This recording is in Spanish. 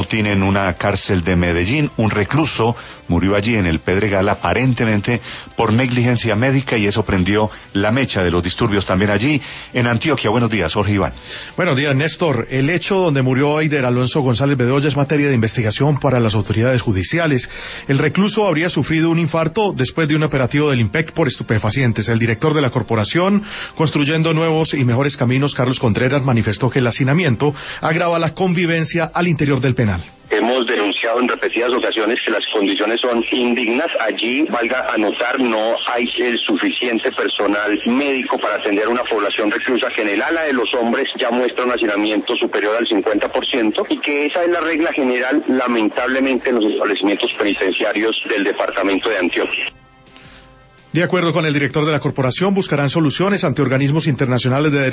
motín en una cárcel de Medellín. Un recluso murió allí en el Pedregal, aparentemente por negligencia médica, y eso prendió la mecha de los disturbios también allí en Antioquia. Buenos días, Jorge Iván. Buenos días, Néstor. El hecho donde murió Eider Alonso González Bedoya es materia de investigación para las autoridades judiciales. El recluso habría sufrido un infarto después de un operativo del IMPEC por estupefacientes. El director de la corporación, Construyendo Nuevos y Mejores Caminos, Carlos Contreras, manifestó que el hacinamiento agrava la convivencia al interior del penal. Hemos denunciado en repetidas ocasiones que las condiciones son indignas. Allí, valga anotar, no hay el suficiente personal médico para atender una población reclusa que en el ala de los hombres ya muestra un hacinamiento superior al 50%, y que esa es la regla general, lamentablemente, en los establecimientos penitenciarios del departamento de Antioquia. De acuerdo con el director de la corporación, buscarán soluciones ante organismos internacionales de derechos